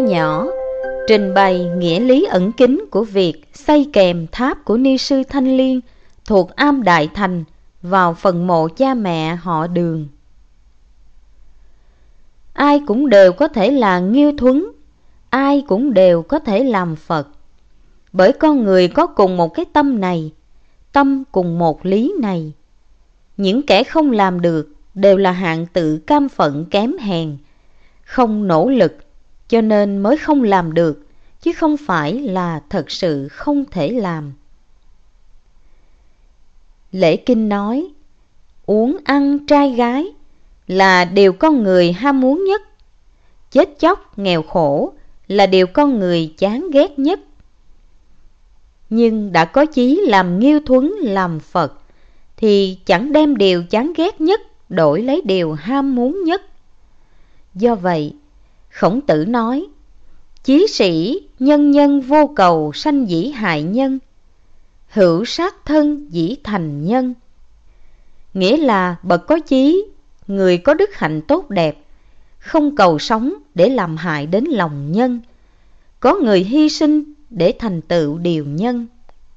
nhỏ trình bày nghĩa lý ẩn kín của việc xây kèm tháp của ni sư Thanh Liên thuộc Am Đại Thành vào phần mộ cha mẹ họ Đường. Ai cũng đều có thể là Nghiêu Thuấn, ai cũng đều có thể làm Phật. Bởi con người có cùng một cái tâm này, tâm cùng một lý này. Những kẻ không làm được đều là hạng tự cam phận kém hèn, không nỗ lực cho nên mới không làm được, chứ không phải là thật sự không thể làm. Lễ Kinh nói, uống ăn trai gái là điều con người ham muốn nhất, chết chóc nghèo khổ là điều con người chán ghét nhất. Nhưng đã có chí làm Nghiêu Thuấn làm Phật thì chẳng đem điều chán ghét nhất đổi lấy điều ham muốn nhất. Do vậy, Khổng Tử nói, chí sĩ nhân nhân vô cầu sanh dĩ hại nhân, hữu sát thân dĩ thành nhân. Nghĩa là bậc có chí, người có đức hạnh tốt đẹp, không cầu sống để làm hại đến lòng nhân, có người hy sinh để thành tựu điều nhân.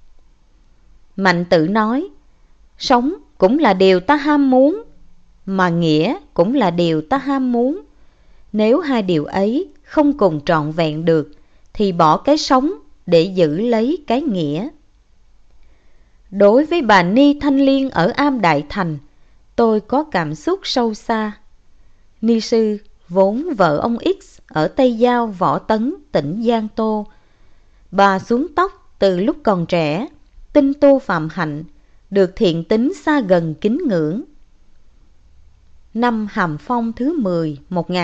Mạnh Tử nói, sống cũng là điều ta ham muốn, mà nghĩa cũng là điều ta ham muốn. Nếu hai điều ấy không cùng trọn vẹn được, thì bỏ cái sống để giữ lấy cái nghĩa. Đối với bà Ni Thanh Liên ở Am Đại Thành, tôi có cảm xúc sâu xa. Ni sư vốn vợ ông X ở Tây Giao Võ Tấn, tỉnh Giang Tô. Bà xuống tóc từ lúc còn trẻ, tinh tu phạm hạnh, được thiện tín xa gần kính ngưỡng. Năm Hàm Phong thứ 10,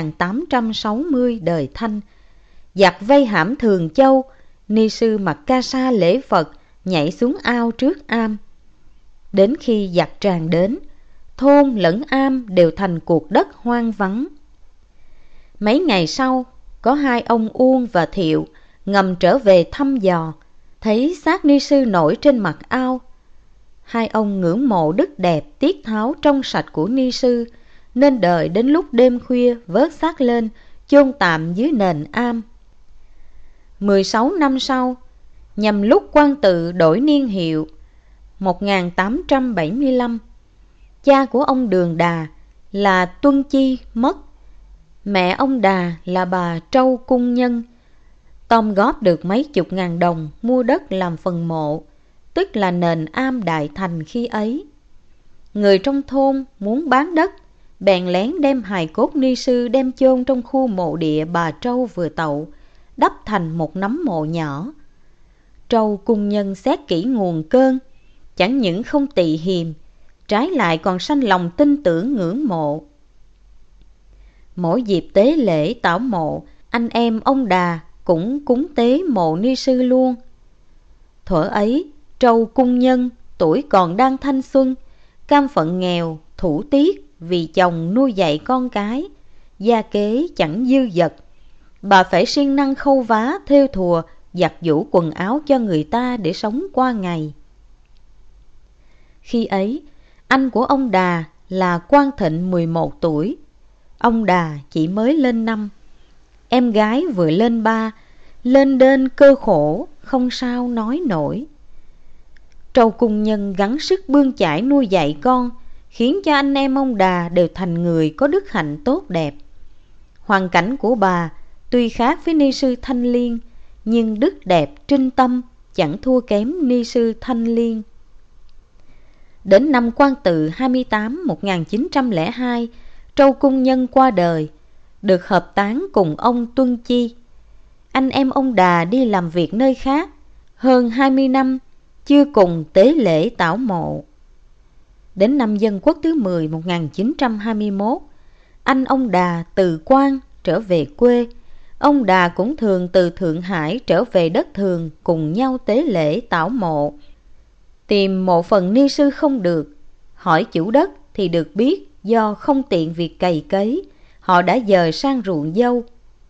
1860 đời Thanh, giặc vây hãm Thường Châu, ni sư mặc ca sa lễ Phật, nhảy xuống ao trước am. Đến khi giặc tràn đến, thôn lẫn am đều thành cuộc đất hoang vắng. Mấy ngày sau, có hai ông Uông và Thiệu ngầm trở về thăm dò, thấy xác ni sư nổi trên mặt ao. Hai ông ngưỡng mộ đức đẹp tiết tháo trong sạch của ni sư, nên đợi đến lúc đêm khuya vớt xác lên, chôn tạm dưới nền am. 16 năm sau, nhằm lúc Quan Tự đổi niên hiệu 1875, cha của ông Đường Đà là Tuân Chi mất. Mẹ ông Đà là bà Trâu Cung Nhân. Tom góp được mấy chục ngàn đồng mua đất làm phần mộ, tức là nền am Đại Thành khi ấy. Người trong thôn muốn bán đất, bèn lén đem hài cốt ni sư đem chôn trong khu mộ địa bà Trâu vừa tậu, đắp thành một nấm mộ nhỏ. Trâu Cung Nhân xét kỹ nguồn cơn, chẳng những không tị hiềm, trái lại còn sanh lòng tin tưởng ngưỡng mộ. Mỗi dịp tế lễ tảo mộ, anh em ông Đà cũng cúng tế mộ ni sư luôn. Thuở ấy, Trâu Cung Nhân tuổi còn đang thanh xuân, cam phận nghèo, thủ tiết vì chồng nuôi dạy con cái, gia kế chẳng dư dật. Bà phải siêng năng khâu vá, thêu thùa, giặt giũ quần áo cho người ta để sống qua ngày. Khi ấy, anh của ông Đà là Quang Thịnh 11 tuổi, ông Đà chỉ mới lên 5. Em gái vừa lên 3, lên đên cơ khổ, không sao nói nổi. Trâu Cung Nhân gắng sức bươn chải nuôi dạy con, khiến cho anh em ông Đà đều thành người có đức hạnh tốt đẹp. Hoàn cảnh của bà tuy khác với ni sư Thanh Liên, nhưng đức đẹp trinh tâm chẳng thua kém ni sư Thanh Liên. Đến năm Quan Tự 28 1902, Trâu Cung Nhân qua đời, được hợp táng cùng ông Tuân Chi. Anh em ông Đà đi làm việc nơi khác, hơn 20 năm chưa cùng tế lễ tảo mộ. Đến năm Dân Quốc thứ 10 1921, anh ông Đà từ quan trở về quê. Ông Đà cũng thường từ Thượng Hải trở về đất thường cùng nhau tế lễ tảo mộ. Tìm mộ phần ni sư không được, hỏi chủ đất thì được biết do không tiện việc cày cấy, họ đã dời sang ruộng dâu.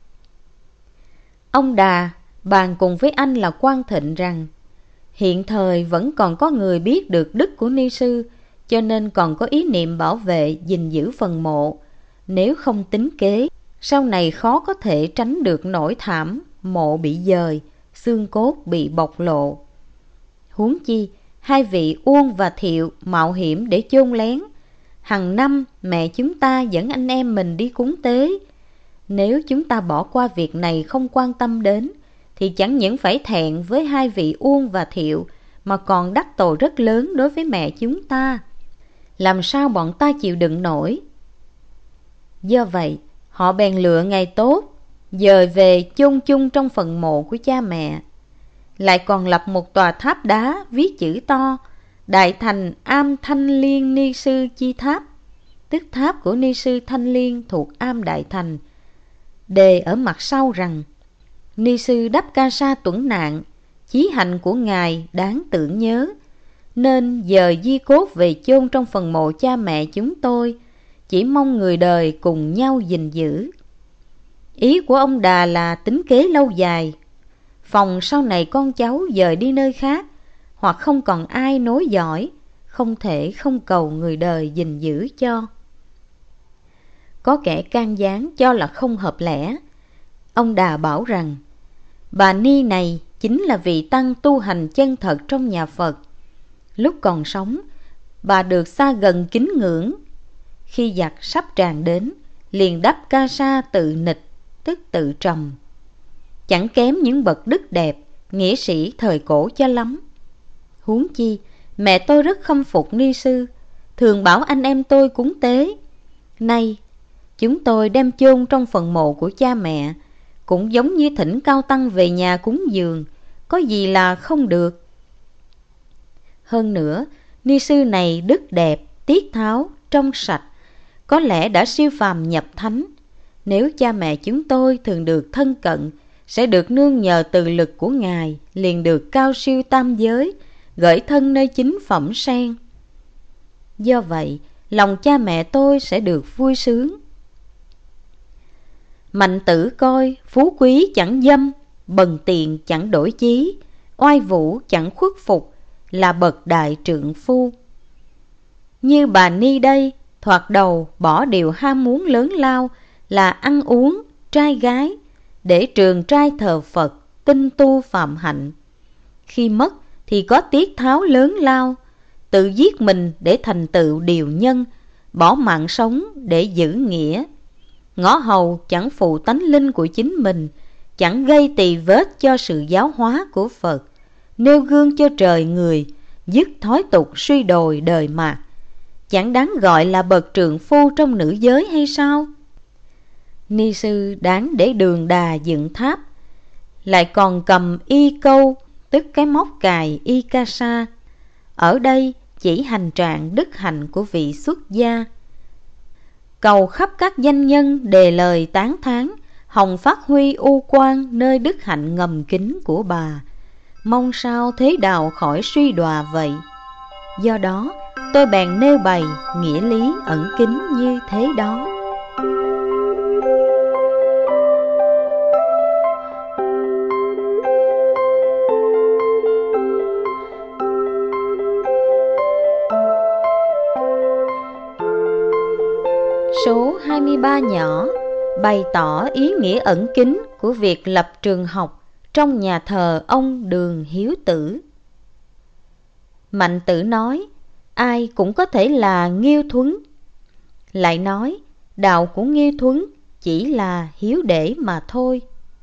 Ông Đà bàn cùng với anh là Quang Thịnh rằng hiện thời vẫn còn có người biết được đức của ni sư, cho nên còn có ý niệm bảo vệ gìn giữ phần mộ. Nếu không tính kế, sau này khó có thể tránh được nỗi thảm mộ bị dời, xương cốt bị bộc lộ. Huống chi, hai vị Uông và Thiệu mạo hiểm để chôn lén. Hằng năm mẹ chúng ta dẫn anh em mình đi cúng tế. Nếu chúng ta bỏ qua việc này không quan tâm đến, thì chẳng những phải thẹn với hai vị Uông và Thiệu, mà còn đắc tội rất lớn đối với mẹ chúng ta. Làm sao bọn ta chịu đựng nổi? Do vậy, họ bèn lựa ngày tốt, dời về chôn chung trong phần mộ của cha mẹ. Lại còn lập một tòa tháp đá viết chữ to: Đại Thành Am Thanh Liên Ni Sư Chi Tháp, tức tháp của Ni Sư Thanh Liên thuộc Am Đại Thành. Đề ở mặt sau rằng: Ni Sư đắp ca sa tuẫn nạn, chí hạnh của Ngài đáng tưởng nhớ, nên dời di cốt về chôn trong phần mộ cha mẹ chúng tôi, chỉ mong người đời cùng nhau gìn giữ. Ý của ông Đà là tính kế lâu dài, phòng sau này con cháu dời đi nơi khác, hoặc không còn ai nối dõi, không thể không cầu người đời gìn giữ cho. Có kẻ can gián cho là không hợp lẽ. Ông Đà bảo rằng bà Ni này chính là vị tăng tu hành chân thật trong nhà Phật. Lúc còn sống, bà được xa gần kính ngưỡng. Khi giặc sắp tràn đến, liền đắp ca sa tự nịch, tức tự trầm. Chẳng kém những bậc đức đẹp, nghĩa sĩ thời cổ cho lắm. Huống chi, mẹ tôi rất khâm phục Ni Sư, thường bảo anh em tôi cúng tế. Nay, chúng tôi đem chôn trong phần mộ của cha mẹ, cũng giống như thỉnh cao tăng về nhà cúng dường, có gì là không được. Hơn nữa, Ni Sư này đức đẹp, tiết tháo, trong sạch, có lẽ đã siêu phàm nhập thánh. Nếu cha mẹ chúng tôi thường được thân cận, sẽ được nương nhờ từ lực của Ngài, liền được cao siêu tam giới, gửi thân nơi chính phẩm sen. Do vậy, lòng cha mẹ tôi sẽ được vui sướng. Mạnh tử coi, phú quý chẳng dâm, bần tiền chẳng đổi chí, oai vũ chẳng khuất phục, là bậc đại trượng phu. Như bà Ni đây, thoạt đầu bỏ điều ham muốn lớn lao là ăn uống, trai gái, để trường trai thờ Phật, tinh tu phạm hạnh. Khi mất thì có tiết tháo lớn lao, tự giết mình để thành tựu điều nhân, bỏ mạng sống để giữ nghĩa. Ngõ hầu chẳng phụ tánh linh của chính mình, chẳng gây tỳ vết cho sự giáo hóa của Phật, nêu gương cho trời người, dứt thói tục suy đồi đời mạt, chẳng đáng gọi là bậc trượng phu trong nữ giới hay sao? Ni Sư đáng để đường đà dựng tháp, lại còn cầm y câu, tức cái móc cài y ca sa. Ở đây chỉ hành trạng đức hạnh của vị xuất gia. Cầu khắp các danh nhân đề lời tán thán, hồng phát huy u quang nơi đức hạnh ngầm kín của bà. Mong sao thế đạo khỏi suy đọa vậy. Do đó tôi bèn nêu bày nghĩa lý ẩn kín như thế đó. Số 23 nhỏ bày tỏ ý nghĩa ẩn kín của việc lập trường học trong nhà thờ ông Đường Hiếu Tử. Mạnh Tử nói ai cũng có thể là Nghiêu Thuấn, lại nói đạo của Nghiêu Thuấn chỉ là hiếu để mà thôi.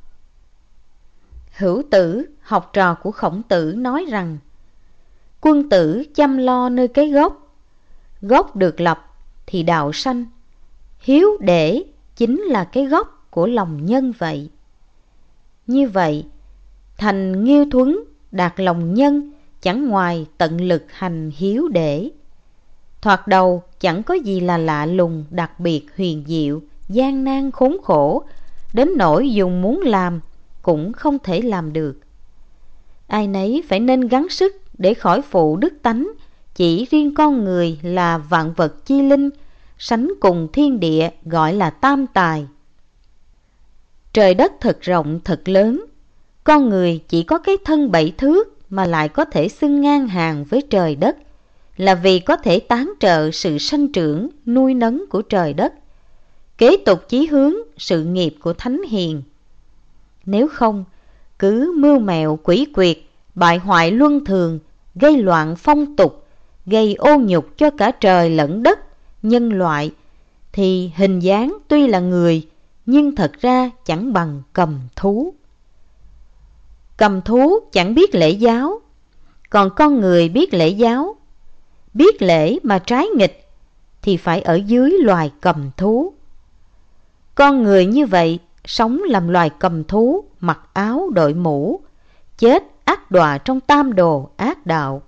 Hữu Tử, học trò của Khổng Tử, nói rằng quân tử chăm lo nơi cái gốc, gốc được lập thì đạo sanh. Hiếu để chính là cái gốc của lòng nhân vậy. Như vậy, thành Nghiêu Thuấn đạt lòng nhân chẳng ngoài tận lực hành hiếu để. Thoạt đầu chẳng có gì là lạ lùng, đặc biệt huyền diệu, gian nan khốn khổ, đến nỗi dùng muốn làm cũng không thể làm được. Ai nấy phải nên gắng sức để khỏi phụ đức tánh, chỉ riêng con người là vạn vật chi linh, sánh cùng thiên địa gọi là tam tài. Trời đất thật rộng thật lớn, con người chỉ có cái thân 7 thước mà lại có thể xưng ngang hàng với trời đất, là vì có thể tán trợ sự sanh trưởng, nuôi nấng của trời đất. kế tục chí hướng sự nghiệp của thánh hiền. Nếu không, cứ mưu mẹo quỷ quyệt, bại hoại luân thường, gây loạn phong tục, gây ô nhục cho cả trời lẫn đất, nhân loại, thì hình dáng tuy là người, nhưng thật ra chẳng bằng cầm thú. Cầm thú chẳng biết lễ giáo, còn con người biết lễ giáo. Biết lễ mà trái nghịch thì phải ở dưới loài cầm thú. Con người như vậy sống làm loài cầm thú, mặc áo đội mũ, chết ác đọa trong tam đồ ác đạo.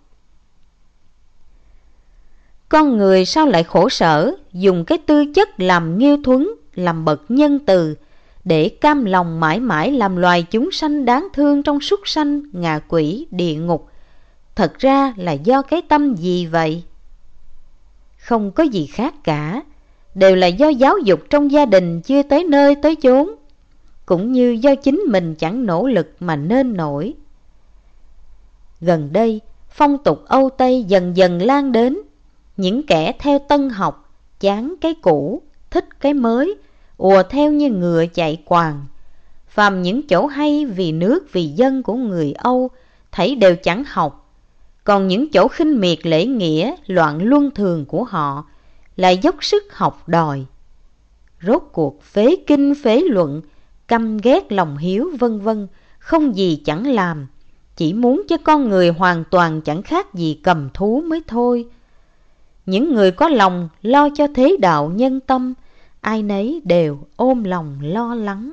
Con người sao lại khổ sở dùng cái tư chất làm nghiêu thuẫn, làm bậc nhân từ, để cam lòng mãi mãi làm loài chúng sanh đáng thương trong súc sanh, ngạ quỷ, địa ngục? Thật ra là do cái tâm gì vậy? Không có gì khác cả, đều là do giáo dục trong gia đình chưa tới nơi tới chốn, cũng như do chính mình chẳng nỗ lực mà nên nổi. Gần đây, phong tục Âu Tây dần dần lan đến. Những kẻ theo tân học, chán cái cũ, thích cái mới, ùa theo như ngựa chạy quàng. Phàm những chỗ hay vì nước vì dân của người Âu, thấy đều chẳng học. Còn những chỗ khinh miệt lễ nghĩa, loạn luân thường của họ lại dốc sức học đòi. Rốt cuộc phế kinh phế luận, căm ghét lòng hiếu vân vân, không gì chẳng làm, chỉ muốn cho con người hoàn toàn chẳng khác gì cầm thú mới thôi. Những người có lòng lo cho thế đạo nhân tâm, ai nấy đều ôm lòng lo lắng.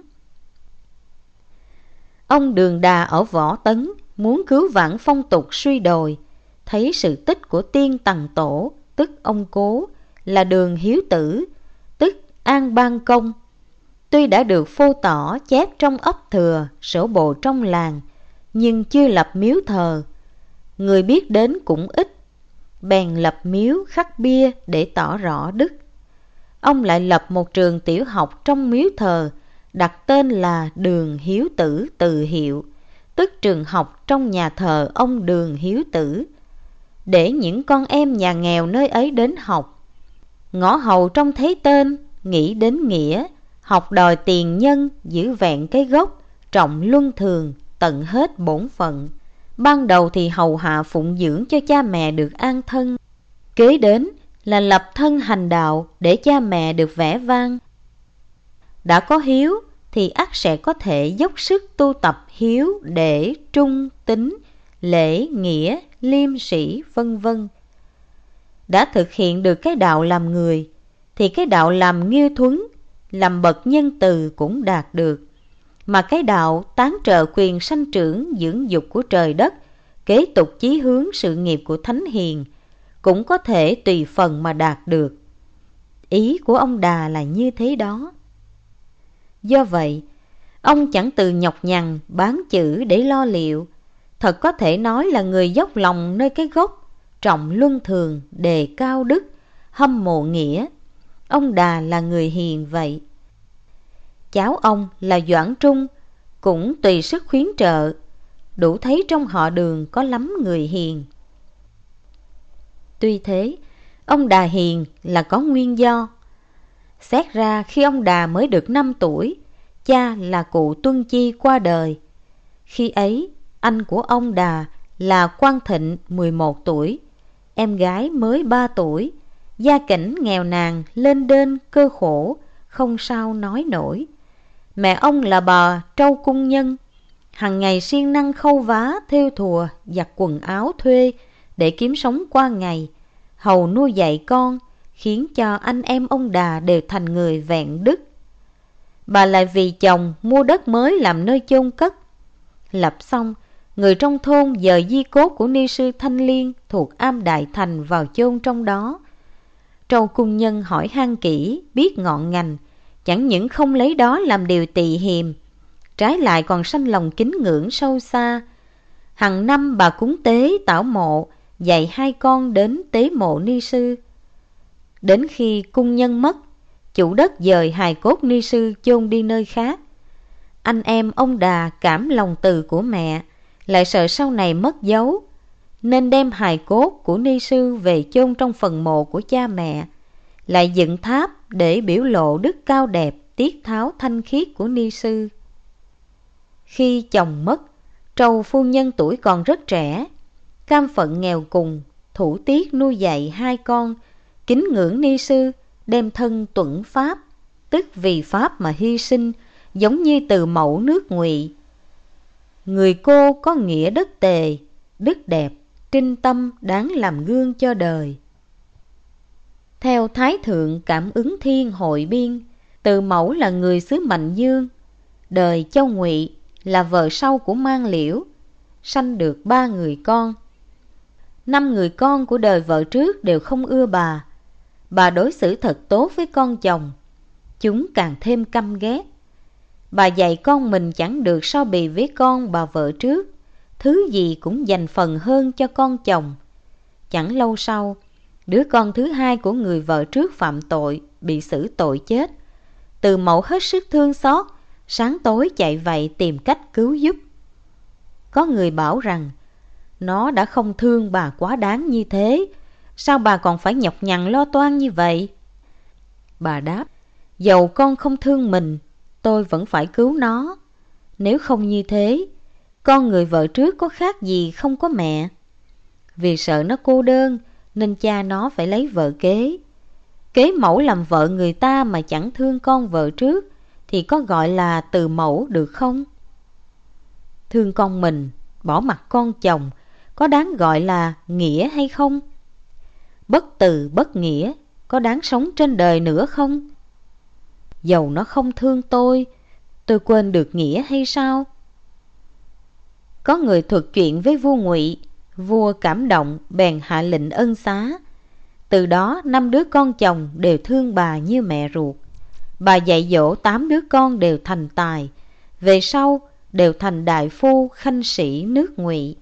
Ông Đường Đà ở Võ Tấn muốn cứu vãn phong tục suy đồi, thấy sự tích của tiên Tằng Tổ, tức ông Cố, là Đường Hiếu Tử, tức An Ban Công. Tuy đã được phô tỏ chép trong ấp thừa, sổ bộ trong làng, nhưng chưa lập miếu thờ. Người biết đến cũng ít, bèn lập miếu khắc bia để tỏ rõ đức. Ông lại lập một trường tiểu học trong miếu thờ, đặt tên là Đường Hiếu Tử Từ Hiệu, tức trường học trong nhà thờ ông Đường Hiếu Tử, để những con em nhà nghèo nơi ấy đến học. Ngõ hầu trong thấy tên, nghĩ đến nghĩa, học đòi tiền nhân, giữ vẹn cái gốc, trọng luân thường, tận hết bổn phận. Ban đầu thì hầu hạ phụng dưỡng cho cha mẹ được an thân, kế đến là lập thân hành đạo để cha mẹ được vẻ vang. Đã có hiếu thì ắt sẽ có thể dốc sức tu tập hiếu để trung tín, lễ nghĩa, liêm sĩ vân vân. Đã thực hiện được cái đạo làm người thì cái đạo làm nghiêu thuẫn, làm bậc nhân từ cũng đạt được. Mà cái đạo tán trợ quyền sanh trưởng dưỡng dục của trời đất, kế tục chí hướng sự nghiệp của thánh hiền, cũng có thể tùy phần mà đạt được. Ý của ông Đà là như thế đó. Do vậy, ông chẳng từ nhọc nhằn bán chữ để lo liệu, thật có thể nói là người dốc lòng nơi cái gốc, trọng luân thường, đề cao đức, hâm mộ nghĩa. Ông Đà là người hiền vậy. Cháu ông là Doãn Trung cũng tùy sức khuyến trợ, đủ thấy trong họ Đường có lắm người hiền. Tuy thế, ông Đà hiền là có nguyên do. Xét ra khi ông Đà mới được 5 tuổi, cha là cụ Tuân Chi qua đời. Khi ấy, anh của ông Đà là Quang Thịnh 11 tuổi, em gái mới 3 tuổi, gia cảnh nghèo nàn, lên đên cơ khổ, không sao nói nổi. Mẹ ông là bà Trâu Cung Nhân, hằng ngày siêng năng khâu vá, thêu thùa, giặt quần áo thuê để kiếm sống qua ngày, hầu nuôi dạy con, khiến cho anh em ông Đà đều thành người vẹn đức. Bà lại vì chồng mua đất mới làm nơi chôn cất. Lập xong, người trong thôn dời di cốt của ni sư Thanh Liên thuộc Am Đại Thành vào chôn trong đó. Trâu Cung Nhân hỏi han kỹ, biết ngọn ngành, chẳng những không lấy đó làm điều tị hiềm, trái lại còn sanh lòng kính ngưỡng sâu xa. Hằng năm bà cúng tế tảo mộ, dạy 2 con đến tế mộ ni sư. Đến khi cung nhân mất, chủ đất dời hài cốt ni sư chôn đi nơi khác. Anh em ông Đà cảm lòng từ của mẹ, lại sợ sau này mất dấu, nên đem hài cốt của ni sư về chôn trong phần mộ của cha mẹ, lại dựng tháp để biểu lộ đức cao đẹp, tiết tháo thanh khiết của ni sư. Khi chồng mất, Trầu phu nhân tuổi còn rất trẻ, cam phận nghèo cùng, thủ tiết nuôi dạy 2 con, kính ngưỡng ni sư, đem thân tuẫn pháp, tức vì pháp mà hy sinh, giống như từ mẫu nước Ngụy. Người cô có nghĩa đất tề, đức đẹp, trinh tâm đáng làm gương cho đời. Theo Thái Thượng Cảm Ứng Thiên hội biên, Từ Mẫu là người xứ Mạnh Dương, đời Châu Ngụy, là vợ sau của Mang Liễu, sanh được 3 người con. 5 người con của đời vợ trước đều không ưa bà. Bà đối xử thật tốt với con chồng, chúng càng thêm căm ghét. Bà dạy con mình chẳng được so bì với con bà vợ trước, thứ gì cũng dành phần hơn cho con chồng. Chẳng lâu sau, đứa con thứ 2 của người vợ trước phạm tội, bị xử tội chết. Từ Mẫu hết sức thương xót, sáng tối chạy vậy tìm cách cứu giúp. Có người bảo rằng, nó đã không thương bà quá đáng như thế, sao bà còn phải nhọc nhằn lo toan như vậy? Bà đáp, dầu con không thương mình, tôi vẫn phải cứu nó. Nếu không như thế, con người vợ trước có khác gì không có mẹ. Vì sợ nó cô đơn, nên cha nó phải lấy vợ kế. Kế mẫu làm vợ người ta mà chẳng thương con vợ trước, thì có gọi là từ mẫu được không? Thương con mình, bỏ mặc con chồng, có đáng gọi là nghĩa hay không? Bất từ bất nghĩa, có đáng sống trên đời nữa không? Dầu nó không thương tôi quên được nghĩa hay sao? Có người thuật chuyện với vua Ngụy, vua cảm động bèn hạ lệnh ân xá. Từ đó 5 đứa con chồng đều thương bà như mẹ ruột. Bà dạy dỗ 8 đứa con đều thành tài, về sau đều thành đại phu khanh sĩ nước Ngụy.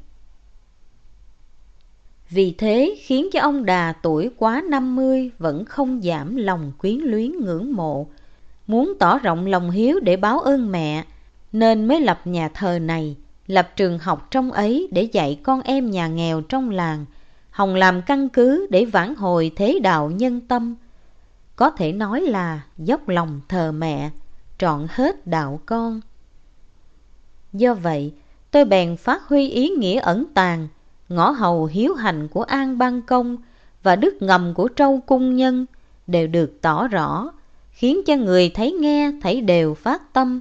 Vì thế khiến cho ông Đà tuổi quá 50 vẫn không giảm lòng quyến luyến ngưỡng mộ, muốn tỏ rộng lòng hiếu để báo ơn mẹ, nên mới lập nhà thờ này, lập trường học trong ấy để dạy con em nhà nghèo trong làng, hòng làm căn cứ để vãn hồi thế đạo nhân tâm. Có thể nói là dốc lòng thờ mẹ, trọn hết đạo con. Do vậy, tôi bèn phát huy ý nghĩa ẩn tàng, ngõ hầu hiếu hành của An Ban Công và đức ngầm của Trâu Cung Nhân đều được tỏ rõ, khiến cho người thấy nghe thấy đều phát tâm.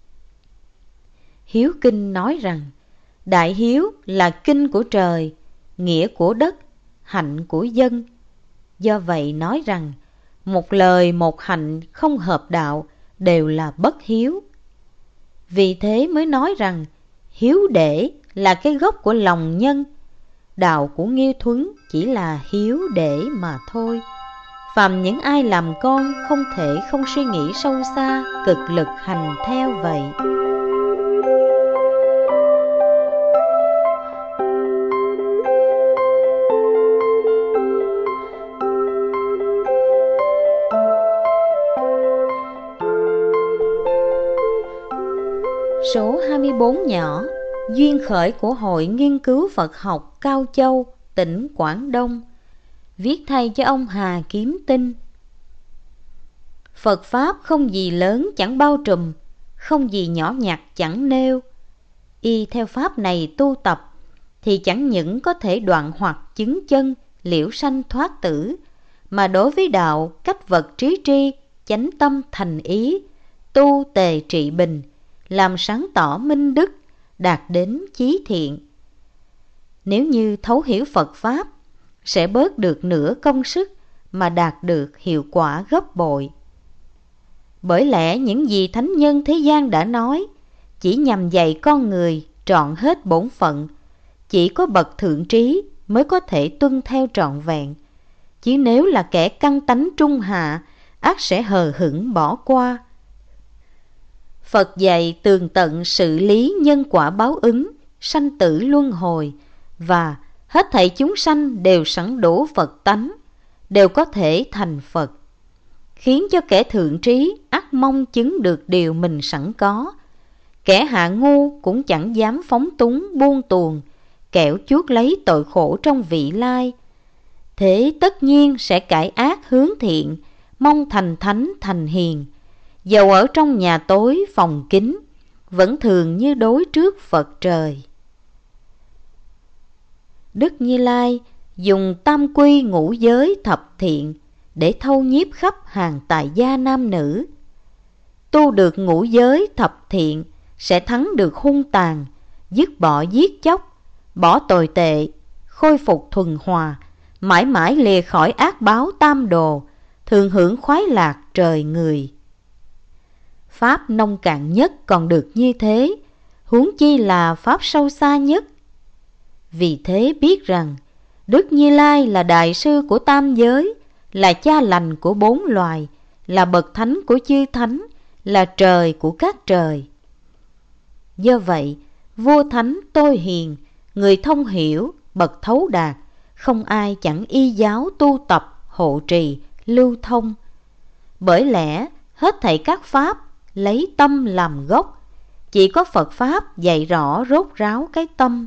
Hiếu kinh nói rằng, đại hiếu là kinh của trời, nghĩa của đất, hạnh của dân. Do vậy nói rằng, một lời một hạnh không hợp đạo đều là bất hiếu. Vì thế mới nói rằng, hiếu để là cái gốc của lòng nhân. Đạo của Nghiêu Thuấn chỉ là hiếu để mà thôi. Phàm những ai làm con không thể không suy nghĩ sâu xa, cực lực hành theo vậy. Số 24 nhỏ, duyên khởi của Hội Nghiên cứu Phật học Cao Châu, tỉnh Quảng Đông, viết thay cho ông Hà Kiếm Tinh. Phật Pháp không gì lớn chẳng bao trùm, không gì nhỏ nhặt chẳng nêu. Y theo Pháp này tu tập, thì chẳng những có thể đoạn hoặc chứng chân, liễu sanh thoát tử, mà đối với đạo, cách vật trí tri, chánh tâm thành ý, tu tề trị bình, làm sáng tỏ minh đức, đạt đến chí thiện. Nếu như thấu hiểu Phật Pháp, sẽ bớt được nửa công sức mà đạt được hiệu quả gấp bội. Bởi lẽ những gì thánh nhân thế gian đã nói chỉ nhằm dạy con người trọn hết bổn phận, chỉ có bậc thượng trí mới có thể tuân theo trọn vẹn. Chứ nếu là kẻ căn tánh trung hạ, ắt sẽ hờ hững bỏ qua. Phật dạy tường tận sự lý nhân quả báo ứng, sanh tử luân hồi, và hết thảy chúng sanh đều sẵn đủ Phật tánh, đều có thể thành Phật, khiến cho kẻ thượng trí ắt mong chứng được điều mình sẵn có. Kẻ hạ ngu cũng chẳng dám phóng túng buông tuồng, kẻo chuốc lấy tội khổ trong vị lai. Thế tất nhiên sẽ cải ác hướng thiện, mong thành thánh thành hiền, dầu ở trong nhà tối phòng kín, vẫn thường như đối trước Phật trời. Đức Như Lai dùng tam quy ngũ giới thập thiện để thâu nhiếp khắp hàng tài gia nam nữ. Tu được ngũ giới thập thiện sẽ thắng được hung tàn, dứt bỏ giết chóc, bỏ tồi tệ, khôi phục thuần hòa, mãi mãi lìa khỏi ác báo tam đồ, thường hưởng khoái lạc trời người. Pháp nông cạn nhất còn được như thế, huống chi là pháp sâu xa nhất. Vì thế biết rằng Đức Như Lai là đại sư của tam giới, là cha lành của bốn loài, là bậc thánh của chư thánh, là trời của các trời. Do vậy, vua thánh tôi hiền, người thông hiểu, bậc thấu đạt, không ai chẳng y giáo tu tập, hộ trì, lưu thông. Bởi lẽ hết thảy các pháp lấy tâm làm gốc, chỉ có Phật Pháp dạy rõ rốt ráo cái tâm.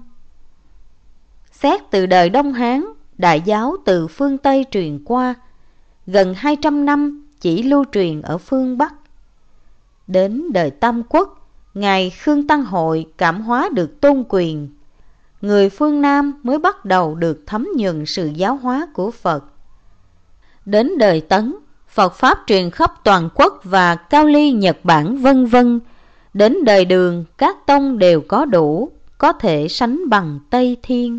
Xét từ đời Đông Hán, đại giáo từ phương Tây truyền qua, gần 200 năm chỉ lưu truyền ở phương Bắc. Đến đời Tam Quốc, Ngài Khương Tăng Hội cảm hóa được tôn quyền, người phương Nam mới bắt đầu được thấm nhuần sự giáo hóa của Phật. Đến đời Tấn, Phật Pháp truyền khắp toàn quốc và Cao Ly, Nhật Bản vân vân. Đến đời Đường, các tông đều có đủ, có thể sánh bằng Tây Thiên.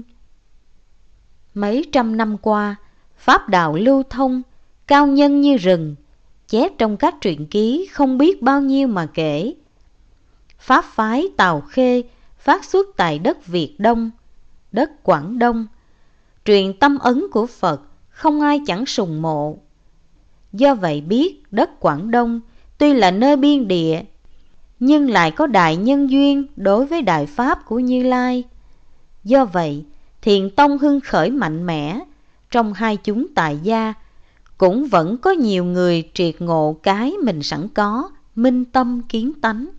Mấy trăm năm qua, Pháp đạo lưu thông, cao nhân như rừng, chép trong các truyện ký không biết bao nhiêu mà kể. Pháp phái Tào Khê phát xuất tại đất Việt Đông, đất Quảng Đông, truyền tâm ấn của Phật, không ai chẳng sùng mộ. Do vậy biết đất Quảng Đông tuy là nơi biên địa, nhưng lại có đại nhân duyên đối với đại pháp của Như Lai. Do vậy, Thiền tông hưng khởi mạnh mẽ, trong hai chúng tại gia cũng vẫn có nhiều người triệt ngộ cái mình sẵn có, minh tâm kiến tánh.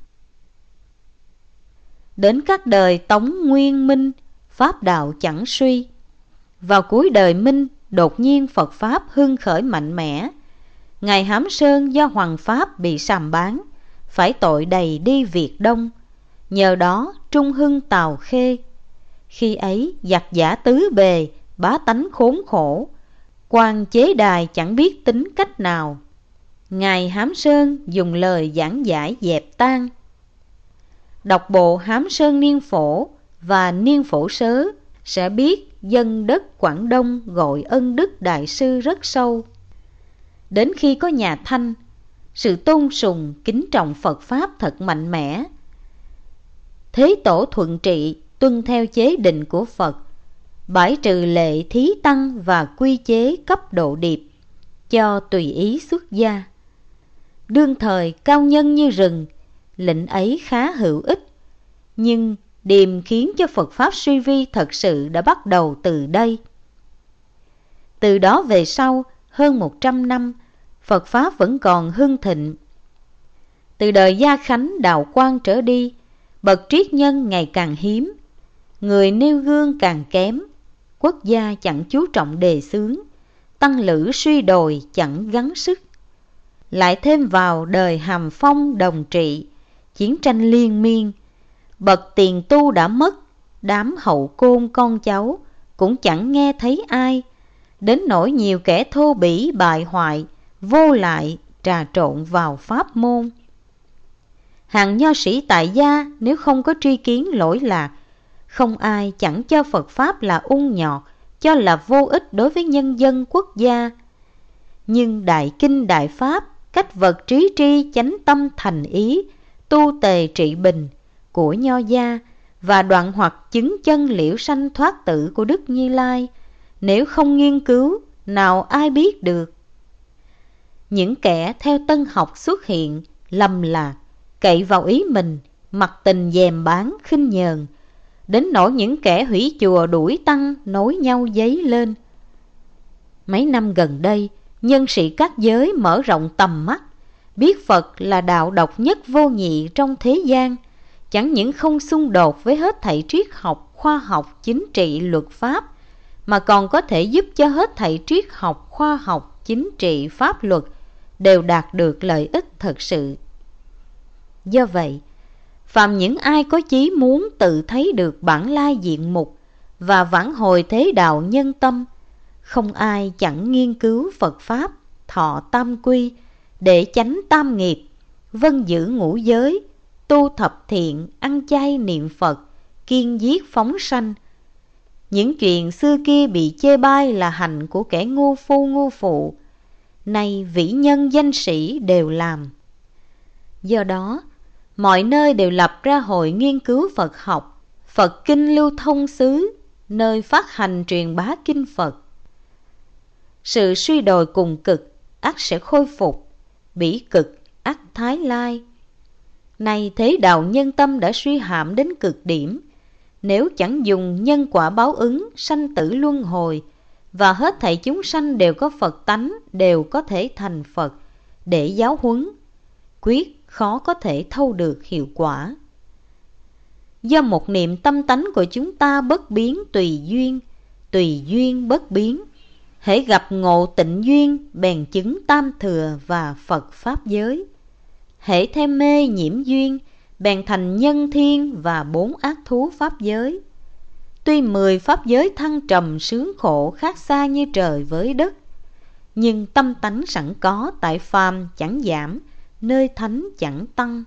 Đến các đời Tống Nguyên Minh, Pháp đạo chẳng suy. Vào cuối đời Minh, đột nhiên Phật Pháp hưng khởi mạnh mẽ. Ngài Hám Sơn do Hoàng Pháp bị sàm bán, phải tội đầy đi Việt Đông. Nhờ đó trung hưng Tào Khê. Khi ấy giặc giả tứ bề, bá tánh khốn khổ, quan chế đài chẳng biết tính cách nào. Ngài Hám Sơn dùng lời giảng giải dẹp tan. Đọc bộ Hám Sơn Niên Phổ và Niên Phổ Sớ sẽ biết dân đất Quảng Đông gọi ân đức đại sư rất sâu. Đến khi có nhà Thanh, sự tôn sùng kính trọng Phật Pháp thật mạnh mẽ. Thế Tổ thuận trị tuân theo chế định của Phật, bãi trừ lệ thí tăng và quy chế cấp độ điệp, cho tùy ý xuất gia. Đương thời cao nhân như rừng, lệnh ấy khá hữu ích, nhưng điềm khiến cho Phật Pháp suy vi thật sự đã bắt đầu từ đây. Từ đó về sau, hơn 100 năm, Phật Pháp vẫn còn hưng thịnh. Từ đời Gia Khánh Đạo Quang trở đi, bậc triết nhân ngày càng hiếm, người nêu gương càng kém, quốc gia chẳng chú trọng đề xướng, tăng lữ suy đồi chẳng gắng sức. Lại thêm vào đời Hàm Phong đồng trị, chiến tranh liên miên, bậc tiền tu đã mất, đám hậu côn con cháu cũng chẳng nghe thấy ai, đến nỗi nhiều kẻ thô bỉ bại hoại, vô lại trà trộn vào pháp môn. Hàng nho sĩ tại gia nếu không có tri kiến lỗi lạc, không ai chẳng cho Phật Pháp là ung nhọt, cho là vô ích đối với nhân dân quốc gia. Nhưng Đại Kinh Đại Pháp, cách vật trí tri chánh tâm thành ý, tu tề trị bình của nho gia và đoạn hoặc chứng chân liễu sanh thoát tử của Đức Như Lai, nếu không nghiên cứu, nào ai biết được. Những kẻ theo tân học xuất hiện, lầm lạc, cậy vào ý mình, mặc tình dèm bán khinh nhờn, đến nỗi những kẻ hủy chùa đuổi tăng nối nhau dấy lên. Mấy năm gần đây, nhân sĩ các giới mở rộng tầm mắt, biết Phật là đạo độc nhất vô nhị trong thế gian, chẳng những không xung đột với hết thảy triết học, khoa học, chính trị, luật pháp, mà còn có thể giúp cho hết thảy triết học, khoa học, chính trị, pháp luật đều đạt được lợi ích thật sự. Do vậy, phàm những ai có chí muốn tự thấy được bản lai diện mục và vãn hồi thế đạo nhân tâm, không ai chẳng nghiên cứu Phật Pháp, thọ tam quy để chánh tam nghiệp, vân giữ ngũ giới, tu thập thiện, ăn chay niệm Phật, kiêng giết phóng sanh. Những chuyện xưa kia bị chê bai là hành của kẻ ngu phu ngu phụ, nay vĩ nhân danh sĩ đều làm. Do đó, mọi nơi đều lập ra hội nghiên cứu Phật học, Phật kinh lưu thông xứ, nơi phát hành truyền bá kinh Phật. Sự suy đồi cùng cực ắt sẽ khôi phục, bỉ cực ắt thái lai. Nay thế đạo nhân tâm đã suy hãm đến cực điểm, nếu chẳng dùng nhân quả báo ứng, sanh tử luân hồi, và hết thảy chúng sanh đều có Phật tánh, đều có thể thành Phật để giáo huấn, quyết khó có thể thâu được hiệu quả. Do một niệm tâm tánh của chúng ta bất biến tùy duyên bất biến, hễ gặp ngộ tịnh duyên bèn chứng tam thừa và Phật Pháp giới. Hễ thêm mê nhiễm duyên bèn thành nhân thiên và 4 ác thú Pháp giới. Tuy 10 Pháp giới thăng trầm sướng khổ khác xa như trời với đất, nhưng tâm tánh sẵn có tại phàm chẳng giảm, nơi thánh chẳng tăng.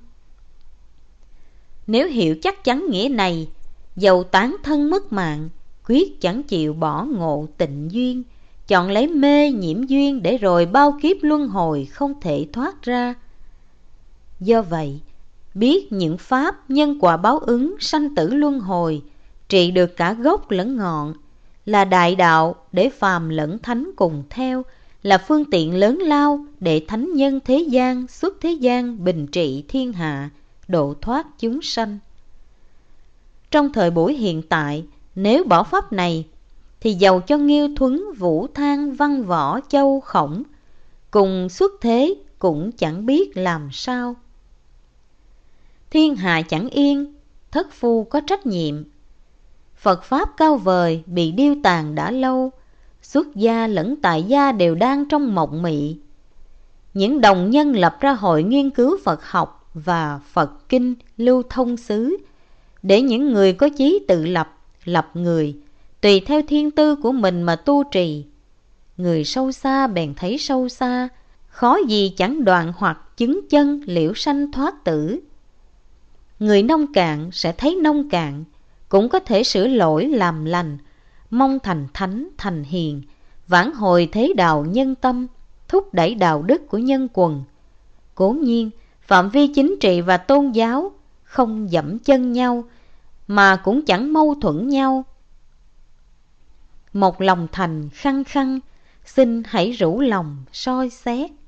Nếu hiểu chắc chắn nghĩa này, dầu tán thân mất mạng, quyết chẳng chịu bỏ ngộ tịnh duyên, chọn lấy mê nhiễm duyên để rồi bao kiếp luân hồi không thể thoát ra. Do vậy, biết những pháp nhân quả báo ứng sanh tử luân hồi, trị được cả gốc lẫn ngọn, là đại đạo để phàm lẫn thánh cùng theo, là phương tiện lớn lao để thánh nhân thế gian xuất thế gian bình trị thiên hạ, độ thoát chúng sanh. Trong thời buổi hiện tại, nếu bỏ pháp này, thì dầu cho Nghiêu Thuấn, Vũ Thang, Văn Võ, Châu, Khổng cùng xuất thế cũng chẳng biết làm sao. Thiên hạ chẳng yên, thất phu có trách nhiệm. Phật Pháp cao vời bị điêu tàn đã lâu, xuất gia lẫn tại gia đều đang trong mộng mị. Những đồng nhân lập ra hội nghiên cứu Phật học và Phật kinh lưu thông xứ, để những người có chí tự lập người, tùy theo thiên tư của mình mà tu trì. Người sâu xa bèn thấy sâu xa, khó gì chẳng đoạn hoặc chứng chân liễu sanh thoát tử. Người nông cạn sẽ thấy nông cạn, cũng có thể sửa lỗi làm lành, mong thành thánh thành hiền, vãn hồi thế đạo nhân tâm, thúc đẩy đạo đức của nhân quần. Cố nhiên, phạm vi chính trị và tôn giáo không dẫm chân nhau, mà cũng chẳng mâu thuẫn nhau. Một lòng thành khăng khăng, xin hãy rủ lòng soi xét.